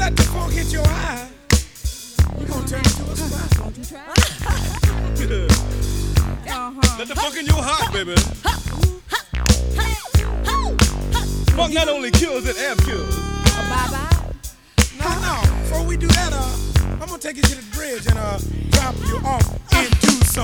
let the funk hit your eye, you gonna turn into a spy. Won't you try? Let the funk in your heart, baby. Funk not only kills, it amp kills. Bye-bye. No. Before we do that, I'm gonna take you to the bridge and drop you off into